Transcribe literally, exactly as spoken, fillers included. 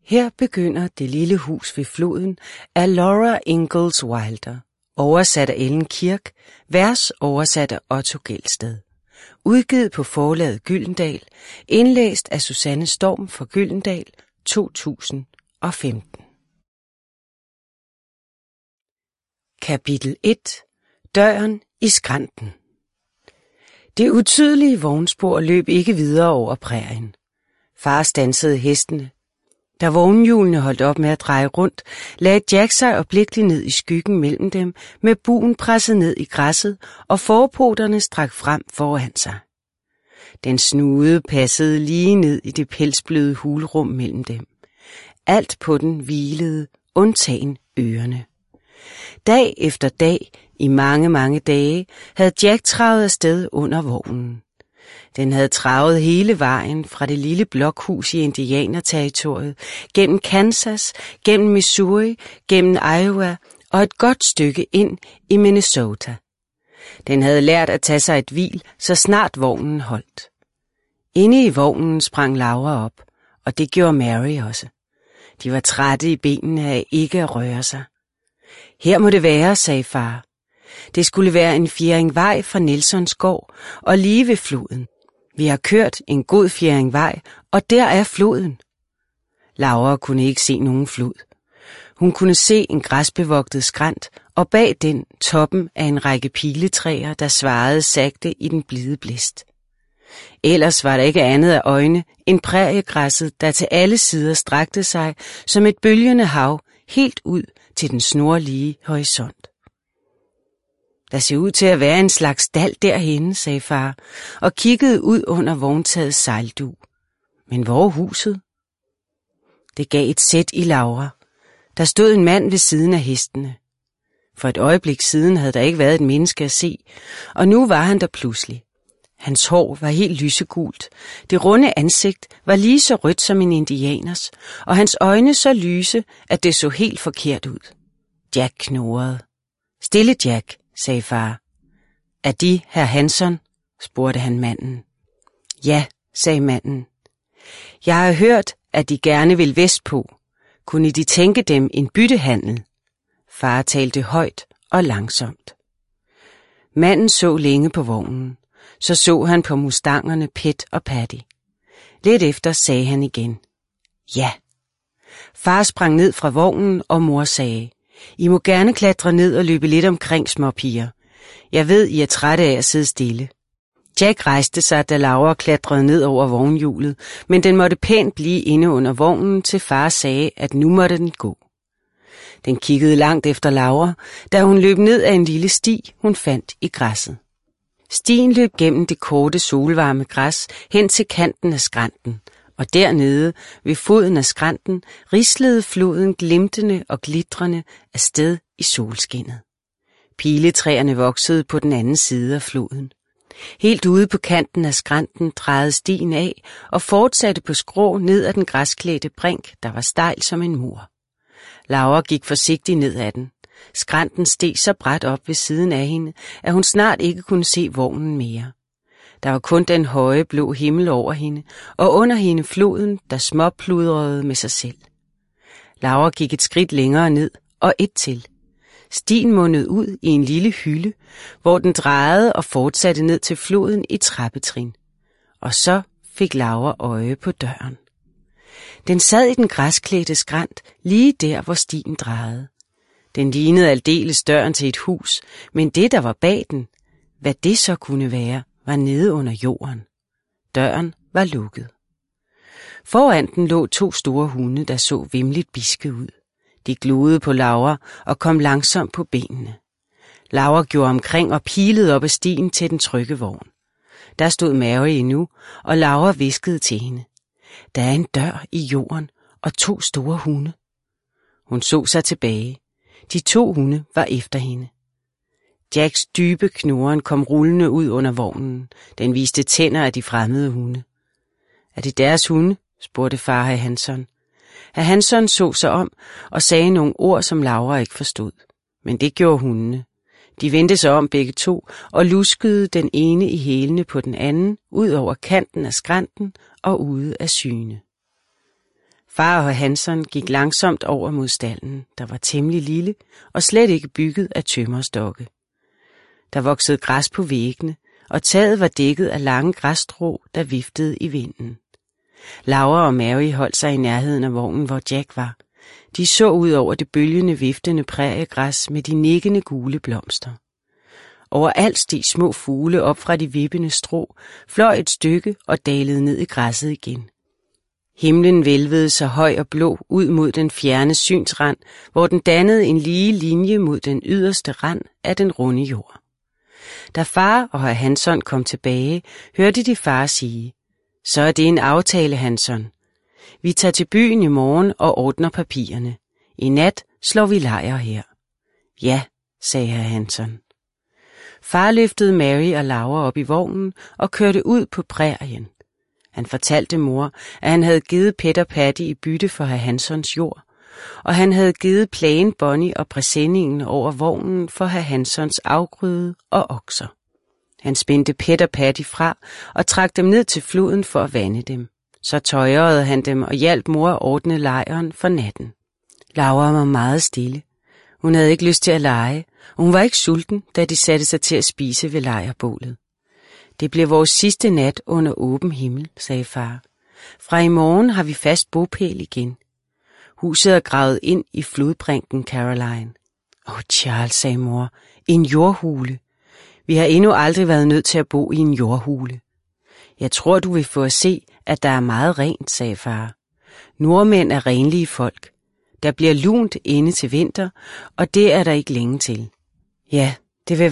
Her begynder Det lille hus ved floden af Laura Ingalls Wilder, oversat af Ellen Kirk, vers oversat af Otto Gelsted. Udgivet på forlaget Gyldendal, indlæst af Susanne Storm fra Gyldendal to tusind og femten. Kapitel et. Døren i skrænten. Det utydelige vognspor løb ikke videre over prærien. Far standsede hestene. Da vognhjulene holdt op med at dreje rundt, lagde Jack sig øjeblikkeligt ned i skyggen mellem dem, med buen presset ned i græsset og forpoterne strakt frem foran sig. Den snude passede lige ned i det pelsbløde hulrum mellem dem. Alt på den hvilede, undtagen ørerne. Dag efter dag, i mange, mange dage, havde Jack travet afsted under vognen. Den havde travet hele vejen fra det lille blokhus i indianerterritoriet, gennem Kansas, gennem Missouri, gennem Iowa og et godt stykke ind i Minnesota. Den havde lært at tage sig et hvil, så snart vognen holdt. Inde i vognen sprang Laura op, og det gjorde Mary også. De var trætte i benene af ikke at røre sig. Her må det være, sagde far. Det skulle være en fjerding vej fra Nelsons gård og lige ved floden. Vi har kørt en god fjerding vej, og der er floden. Laura kunne ikke se nogen flod. Hun kunne se en græsbevogtet skrænt, og bag den toppen af en række piletræer, der svarede sagte i den blide blæst. Ellers var der ikke andet af øjne end præriegræsset, der til alle sider strakte sig som et bølgende hav helt ud til den snorlige horisont. Der ser ud til at være en slags dal derhenne, sagde far, og kiggede ud under vogntagets sejldug. Men hvor er huset? Det gav et sæt i Laura. Der stod en mand ved siden af hestene. For et øjeblik siden havde der ikke været et menneske at se, og nu var han der pludselig. Hans hår var helt lysegult, det runde ansigt var lige så rødt som en indianers, og hans øjne så lyse, at det så helt forkert ud. Jack knurrede. Stille, Jack, sagde far. Er de herr Hanson? Spurgte han manden. Ja, sagde manden. Jeg har hørt, at de gerne vil vestpå. Kunne de tænke dem en byttehandel? Far talte højt og langsomt. Manden så længe på vognen. Så så han på mustangerne Pet og Patty. Lidt efter sagde han igen. Ja. Far sprang ned fra vognen, og mor sagde, I må gerne klatre ned og løbe lidt omkring, småpiger. Jeg ved, I er trætte af at sidde stille. Jack rejste sig, da Laura klatrede ned over vognhjulet, men den måtte pænt blive inde under vognen, til far sagde, at nu måtte den gå. Den kiggede langt efter Laura, da hun løb ned ad en lille sti, hun fandt i græsset. Stien løb gennem det korte solvarme græs hen til kanten af skrænten, og dernede ved foden af skrænten rislede floden glimtende og glitrende afsted i solskinnet. Piletræerne voksede på den anden side af floden. Helt ude på kanten af skrænten drejede stien af og fortsatte på skrå ned ad den græsklædte brink, der var stejl som en mur. Laura gik forsigtigt ned ad den. Skrænten steg så brat op ved siden af hende, at hun snart ikke kunne se vognen mere. Der var kun den høje blå himmel over hende, og under hende floden, der småpludrede med sig selv. Laura gik et skridt længere ned, og et til. Stien mundede ud i en lille hylde, hvor den drejede og fortsatte ned til floden i trappetrin. Og så fik Laura øje på døren. Den sad i den græsklædte skrænt, lige der, hvor stien drejede. Den lignede aldeles døren til et hus, men det, der var bag den, hvad det så kunne være, var nede under jorden. Døren var lukket. Foran den lå to store hunde, der så vimligt biske ud. De gloede på Laura og kom langsomt på benene. Laura gjorde omkring og pilede op ad stien til den trygge vogn. Der stod Mary endnu, og Laura hviskede til hende. Der er en dør i jorden og to store hunde. Hun så sig tilbage. De to hunde var efter hende. Jacks dybe knurren kom rullende ud under vognen. Den viste tænder af de fremmede hunde. Er det deres hunde? Spurgte far herr Hanson. Herr Hanson så sig om og sagde nogle ord, som Laura ikke forstod. Men det gjorde hundene. De vendte sig om begge to og luskede den ene i hælene på den anden, ud over kanten af skrænten og ude af syne. Far og Hanson gik langsomt over mod stalden, der var temmelig lille og slet ikke bygget af tømmerstokke. Der voksede græs på væggene, og taget var dækket af lange græsstrå, der viftede i vinden. Laura og Mary holdt sig i nærheden af vognen, hvor Jack var. De så ud over det bølgende, viftende præriegræs med de nikkende gule blomster. Overalt steg små fugle op fra de vippende strå, fløj et stykke og dalede ned i græsset igen. Himlen hvælvede så høj og blå ud mod den fjerne synsrand, hvor den dannede en lige linje mod den yderste rand af den runde jord. Da far og hr. Hanson kom tilbage, hørte de far sige, så er det en aftale, Hanson. Vi tager til byen i morgen og ordner papirerne. I nat slår vi lejr her. Ja, sagde hr. Hanson. Far løftede Mary og Laura op i vognen og kørte ud på prærien. Han fortalte mor, at han havde givet Pet og Patty i bytte for hr. Hansons jord, og han havde givet Plain, Bonnie og præsendingen over vognen for hr. Hansons afgrøde og okser. Han spændte Pet og Patty fra og trak dem ned til floden for at vande dem. Så tøjrede han dem og hjalp mor at ordne lejren for natten. Laura var meget stille. Hun havde ikke lyst til at lege, og hun var ikke sulten, da de satte sig til at spise ved lejrbålet. Det bliver vores sidste nat under åben himmel, sagde far. Fra i morgen har vi fast bopæl igen. Huset er gravet ind i flodbrinken, Caroline. Åh, oh, Charles, sagde mor, en jordhule. Vi har endnu aldrig været nødt til at bo i en jordhule. Jeg tror, du vil få at se, at der er meget rent, sagde far. Nordmænd er renlige folk. Der bliver lunt inde til vinter, og det er der ikke længe til. Ja,